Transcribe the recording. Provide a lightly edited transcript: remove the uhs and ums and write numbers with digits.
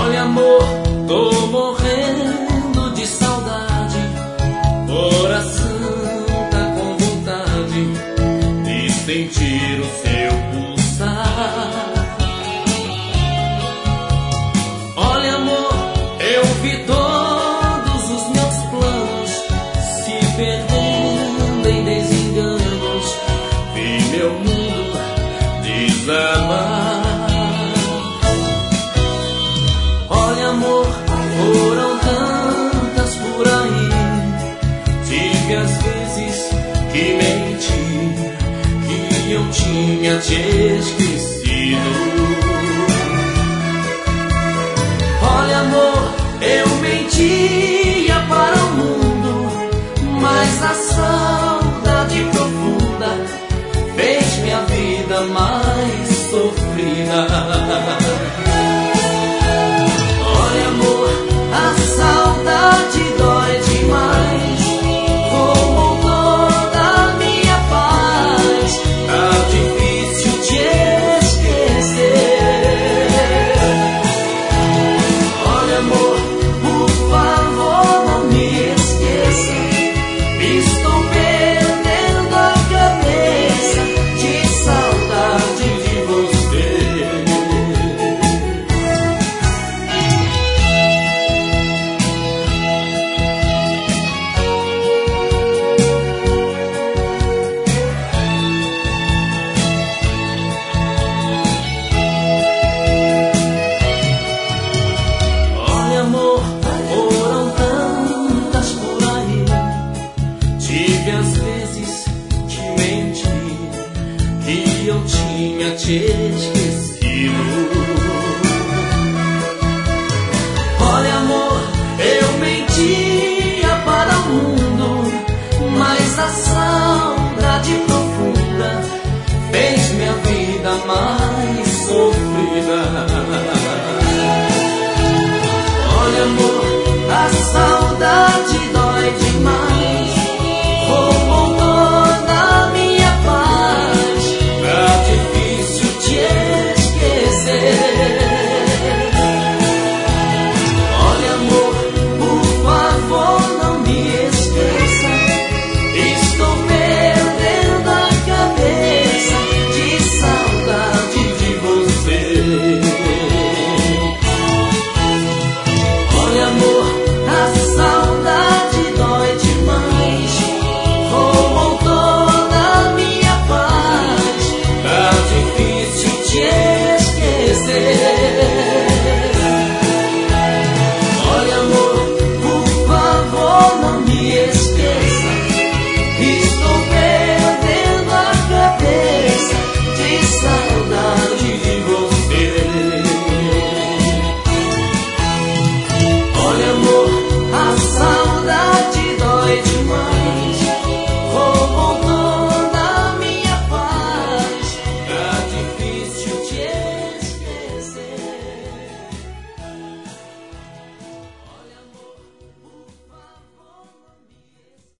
Olha, amor, tô morrendo de saudade, coração tá com vontade de sentir o seu pulsar. Olha, amor, eu vi todos os meus planos se perdendo em desenganos, vi meu mundo desabar. Olha, amor, foram tantas por aí, tive as vezes que menti, que eu tinha te esquecido. Olha, amor, eu mentia para o mundo, mas assim